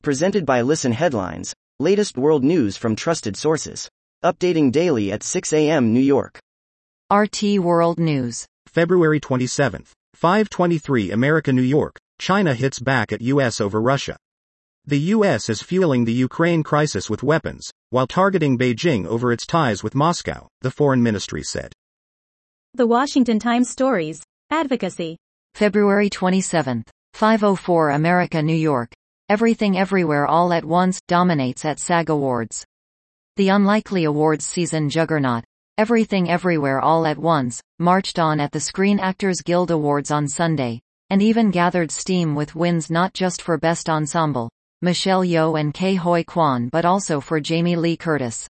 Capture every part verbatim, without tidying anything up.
Presented by Listen Headlines, latest world news from trusted sources. Updating daily at six a m New York. R T World News. February twenty-seventh, five twenty-three America New York, China hits back at U S over Russia. The U S is fueling the Ukraine crisis with weapons, while targeting Beijing over its ties with Moscow, the foreign ministry said. The Washington Times stories. Advocacy. February twenty-seventh, five oh four America New York. Everything Everywhere All at Once dominates at SAG Awards. The unlikely awards season juggernaut, Everything Everywhere All at Once, marched on at the Screen Actors Guild Awards on Sunday, and even gathered steam with wins not just for Best Ensemble, Michelle Yeoh and Ke Huy Quan, but also for Jamie Lee Curtis.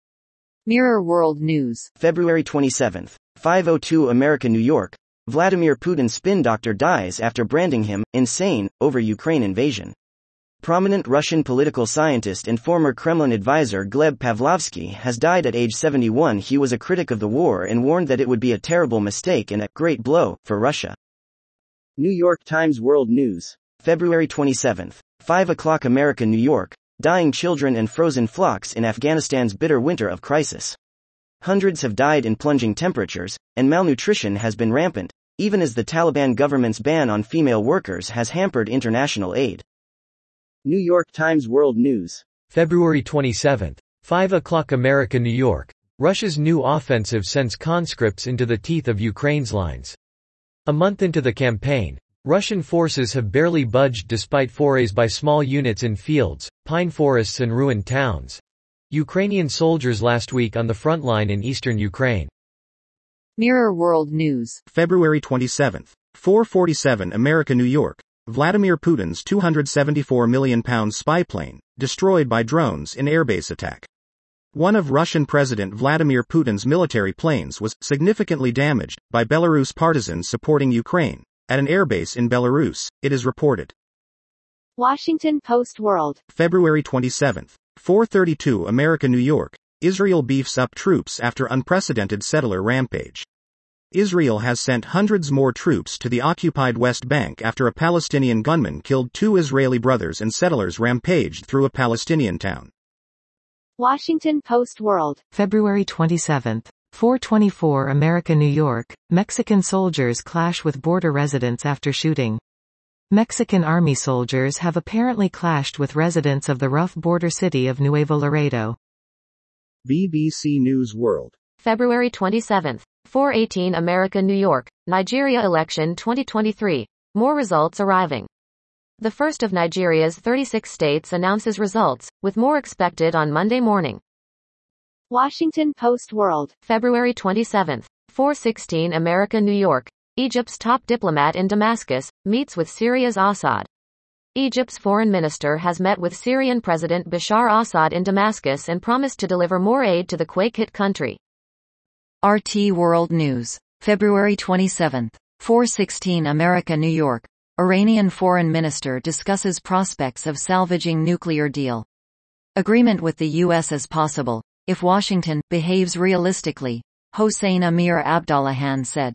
Mirror World News. February twenty-seventh, five oh two America New York. Vladimir Putin's spin doctor dies after branding him insane over Ukraine invasion. Prominent Russian political scientist and former Kremlin advisor Gleb Pavlovsky has died at age seventy-one. He was a critic of the war and warned that it would be a terrible mistake and a great blow for Russia. New York Times World News. February twenty-seventh, five o'clock America New York. Dying children and frozen flocks in Afghanistan's bitter winter of crisis. Hundreds have died in plunging temperatures, and malnutrition has been rampant, even as the Taliban government's ban on female workers has hampered international aid. New York Times World News. February twenty-seventh, five o'clock America New York. Russia's new offensive sends conscripts into the teeth of Ukraine's lines. A month into the campaign, Russian forces have barely budged despite forays by small units in fields, pine forests and ruined towns. Ukrainian soldiers last week on the front line in eastern Ukraine. Mirror World News. February twenty-seventh, four forty-seven America New York. Vladimir Putin's two hundred seventy-four million pound spy plane, destroyed by drones in airbase attack. One of Russian President Vladimir Putin's military planes was significantly damaged by Belarus partisans supporting Ukraine at an airbase in Belarus, it is reported. Washington Post World. February twenty-seventh, four thirty-two America New York. Israel beefs up troops after unprecedented settler rampage. Israel has sent hundreds more troops to the occupied West Bank after a Palestinian gunman killed two Israeli brothers and settlers rampaged through a Palestinian town. Washington Post World. February twenty-seventh, four twenty-four America New York. Mexican soldiers clash with border residents after shooting. Mexican army soldiers have apparently clashed with residents of the rough border city of Nuevo Laredo. B B C News World. February twenty-seventh, four eighteen America New York, Nigeria election twenty twenty-three. More results arriving. The first of Nigeria's thirty-six states announces results, with more expected on Monday morning. Washington Post World. February twenty-seventh, four sixteen America New York. Egypt's top diplomat in Damascus meets with Syria's Assad. Egypt's foreign minister has met with Syrian President Bashar Assad in Damascus and promised to deliver more aid to the quake-hit country. R T World News. February twenty-seventh, four sixteen America New York. Iranian foreign minister discusses prospects of salvaging nuclear deal. Agreement with the U S is possible, if Washington behaves realistically, Hossein Amir Abdollahian said.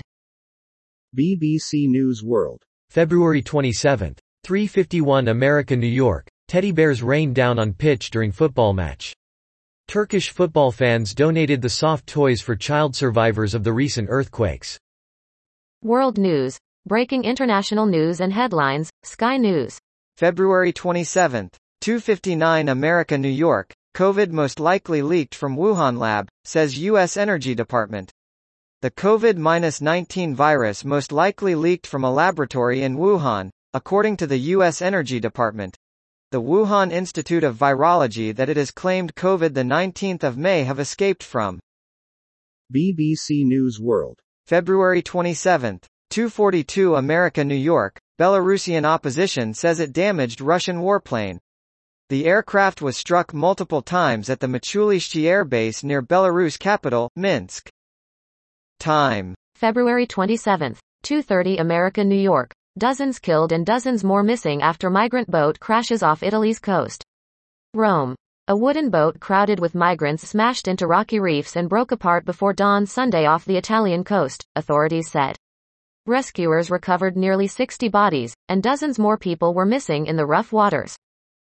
B B C News World. February twenty-seventh, three fifty-one America New York. Teddy bears rained down on pitch during football match. Turkish football fans donated the soft toys for child survivors of the recent earthquakes. World News. Breaking international news and headlines, Sky News. February twenty-seventh, two fifty-nine America New York. COVID most likely leaked from Wuhan lab, says U S Energy Department. The COVID nineteen virus most likely leaked from a laboratory in Wuhan, according to the U S Energy Department. The Wuhan Institute of Virology that it has claimed COVID the nineteenth of May have escaped from. B B C News World. February twenty-seventh, two forty-two America New York. Belarusian opposition says it damaged Russian warplane. The aircraft was struck multiple times at the Machulishchi Air Base near Belarus capital, Minsk. Time. February twenty-seventh, two thirty America New York. Dozens killed and dozens more missing after migrant boat crashes off Italy's coast. Rome. A wooden boat crowded with migrants smashed into rocky reefs and broke apart before dawn Sunday off the Italian coast, authorities said. Rescuers recovered nearly sixty bodies, and dozens more people were missing in the rough waters.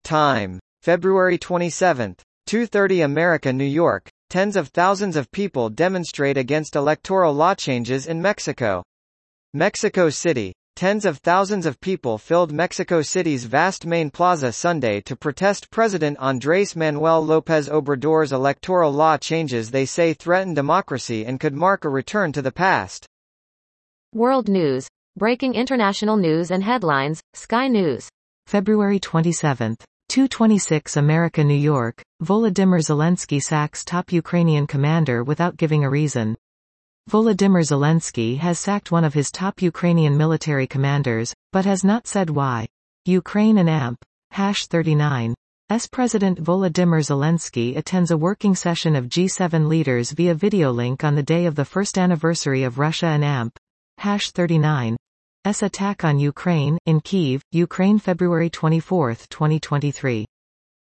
Time. February twenty-seventh. two thirty America, New York. Tens of thousands of people demonstrate against electoral law changes in Mexico. Mexico City. Tens of thousands of people filled Mexico City's vast main plaza Sunday to protest President Andrés Manuel López Obrador's electoral law changes they say threaten democracy and could mark a return to the past. World News. Breaking international news and headlines, Sky News. February twenty-seventh. two twenty-six America, New York. Volodymyr Zelensky sacks top Ukrainian commander without giving a reason. Volodymyr Zelensky has sacked one of his top Ukrainian military commanders, but has not said why. Ukraine and A M P. Hash thirty-nine. S President Volodymyr Zelensky attends a working session of G seven leaders via video link on the day of the first anniversary of Russia and A M P. Hash thirty-nine. S attack on Ukraine, in Kyiv, Ukraine February twenty-fourth, twenty twenty-three.